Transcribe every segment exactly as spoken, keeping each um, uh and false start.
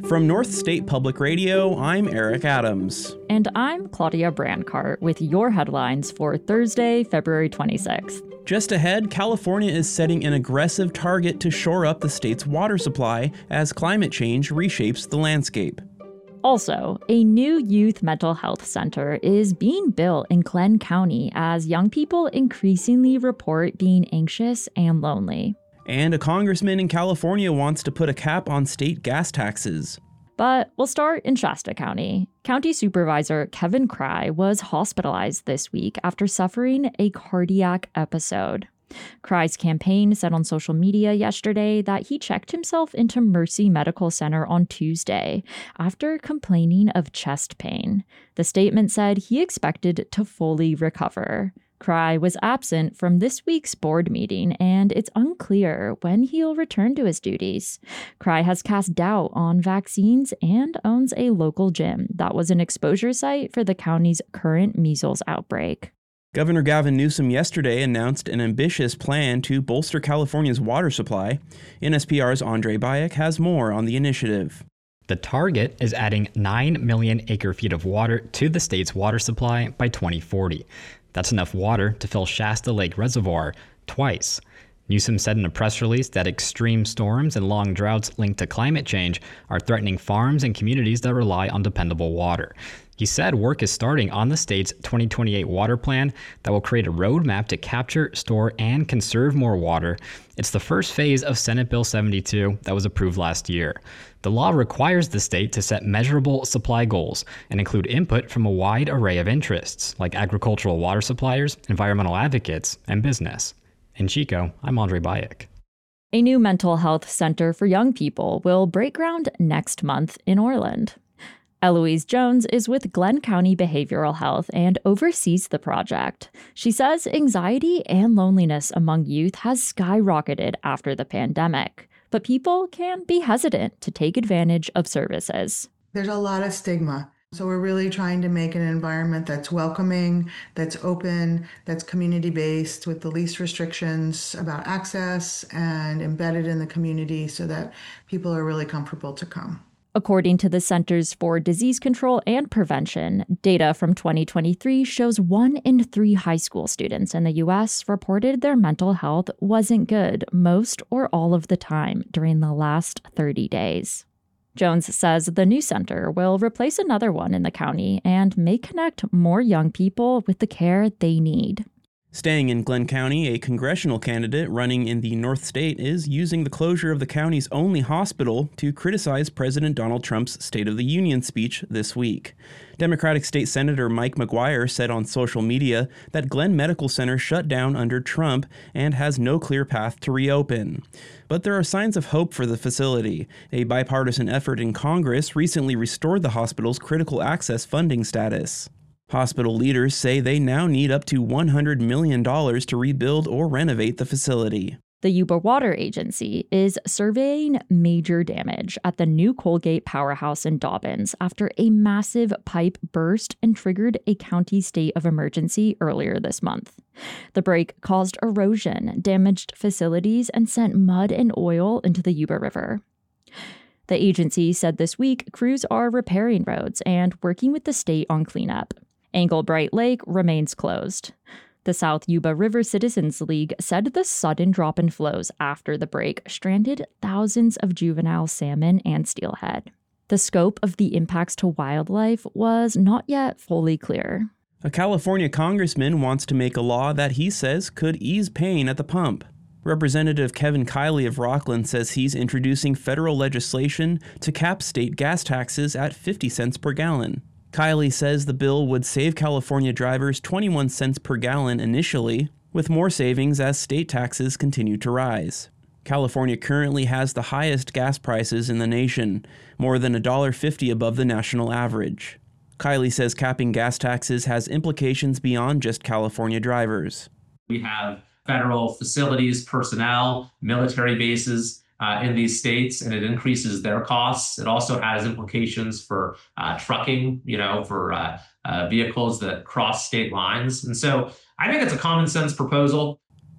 From North State Public Radio, I'm Eric Adams. And I'm Claudia Brancart with your headlines for Thursday, February twenty-sixth. Just ahead, California is setting an aggressive target to shore up the state's water supply as climate change reshapes the landscape. Also, a new youth mental health center is being built in Glenn County as young people increasingly report being anxious and lonely. And a congressman in California wants to put a cap on state gas taxes. But we'll start in Shasta County. County Supervisor Kevin Cry was hospitalized this week after suffering a cardiac episode. Cry's campaign said on social media yesterday that he checked himself into Mercy Medical Center on Tuesday after complaining of chest pain. The statement said he expected to fully recover. Cry was absent from this week's board meeting, and it's unclear when he'll return to his duties. Cry has cast doubt on vaccines and owns a local gym that was an exposure site for the county's current measles outbreak. Governor Gavin Newsom yesterday announced an ambitious plan to bolster California's water supply. N S P R's Andre Bayek has more on the initiative. The target is adding nine million acre-feet of water to the state's water supply by twenty forty. That's enough water to fill Shasta Lake Reservoir twice. Newsom said in a press release that extreme storms and long droughts linked to climate change are threatening farms and communities that rely on dependable water. He said work is starting on the state's twenty twenty-eight water plan that will create a roadmap to capture, store, and conserve more water. It's the first phase of Senate Bill seventy-two that was approved last year. The law requires the state to set measurable supply goals and include input from a wide array of interests, like agricultural water suppliers, environmental advocates, and business. In Chico, I'm Andre Bayek. A new mental health center for young people will break ground next month in Orland. Eloise Jones is with Glenn County Behavioral Health and oversees the project. She says anxiety and loneliness among youth has skyrocketed after the pandemic, but people can be hesitant to take advantage of services. There's a lot of stigma. So we're really trying to make an environment that's welcoming, that's open, that's community-based with the least restrictions about access and embedded in the community so that people are really comfortable to come. According to the Centers for Disease Control and Prevention, data from twenty twenty-three shows one in three high school students in the U S reported their mental health wasn't good most or all of the time during the last thirty days. Jones says the new center will replace another one in the county and may connect more young people with the care they need. Staying in Glenn County, a congressional candidate running in the North State is using the closure of the county's only hospital to criticize President Donald Trump's State of the Union speech this week. Democratic State Senator Mike McGuire said on social media that Glenn Medical Center shut down under Trump and has no clear path to reopen. But there are signs of hope for the facility. A bipartisan effort in Congress recently restored the hospital's critical access funding status. Hospital leaders say they now need up to one hundred million dollars to rebuild or renovate the facility. The Yuba Water Agency is surveying major damage at the new Colgate powerhouse in Dobbins after a massive pipe burst and triggered a county state of emergency earlier this month. The break caused erosion, damaged facilities, and sent mud and oil into the Yuba River. The agency said this week crews are repairing roads and working with the state on cleanup. Angle Bright Lake remains closed. The South Yuba River Citizens League said the sudden drop in flows after the break stranded thousands of juvenile salmon and steelhead. The scope of the impacts to wildlife was not yet fully clear. A California congressman wants to make a law that he says could ease pain at the pump. Representative Kevin Kiley of Rockland says he's introducing federal legislation to cap state gas taxes at fifty cents per gallon. Kiley says the bill would save California drivers twenty-one cents per gallon initially, with more savings as state taxes continue to rise. California currently has the highest gas prices in the nation, more than one dollar fifty above the national average. Kiley says capping gas taxes has implications beyond just California drivers. We have federal facilities, personnel, military bases uh, in these states, and it increases their costs. It also has implications for uh, trucking, you know, for uh, uh, vehicles that cross state lines. And so I think it's a common sense proposal.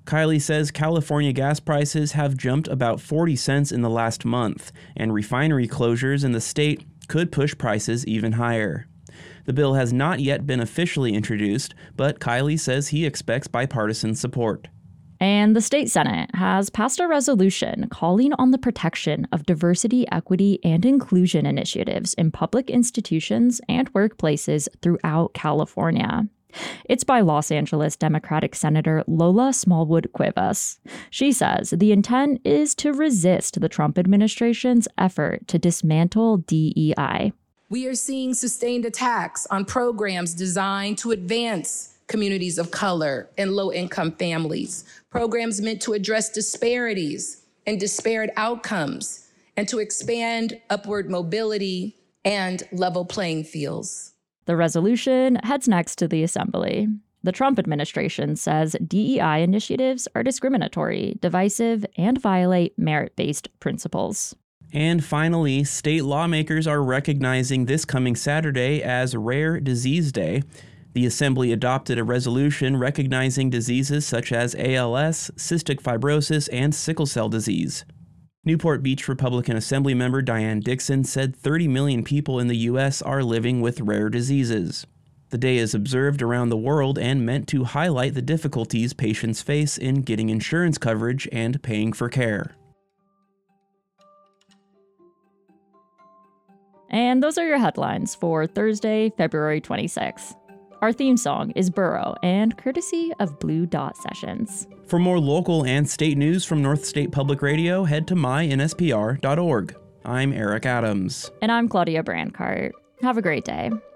Kiley says California gas prices have jumped about forty cents in the last month, and refinery closures in the state could push prices even higher. The bill has not yet been officially introduced, but Kiley says he expects bipartisan support. And the state Senate has passed a resolution calling on the protection of diversity, equity, and inclusion initiatives in public institutions and workplaces throughout California. It's by Los Angeles Democratic Senator Lola Smallwood Cuevas. She says the intent is to resist the Trump administration's effort to dismantle D E I. We are seeing sustained attacks on programs designed to advance communities of color and low-income families, programs meant to address disparities and disparate outcomes, and to expand upward mobility and level playing fields. The resolution heads next to the Assembly. The Trump administration says D E I initiatives are discriminatory, divisive, and violate merit-based principles. And finally, state lawmakers are recognizing this coming Saturday as Rare Disease Day. The Assembly adopted a resolution recognizing diseases such as A L S, cystic fibrosis, and sickle cell disease. Newport Beach Republican Assemblymember Diane Dixon said thirty million people in the U S are living with rare diseases. The day is observed around the world and meant to highlight the difficulties patients face in getting insurance coverage and paying for care. And those are your headlines for Thursday, February twenty-sixth. Our theme song is Burrow, and courtesy of Blue Dot Sessions. For more local and state news from North State Public Radio, head to my N S P R dot org. I'm Eric Adams. And I'm Claudia Brancart. Have a great day.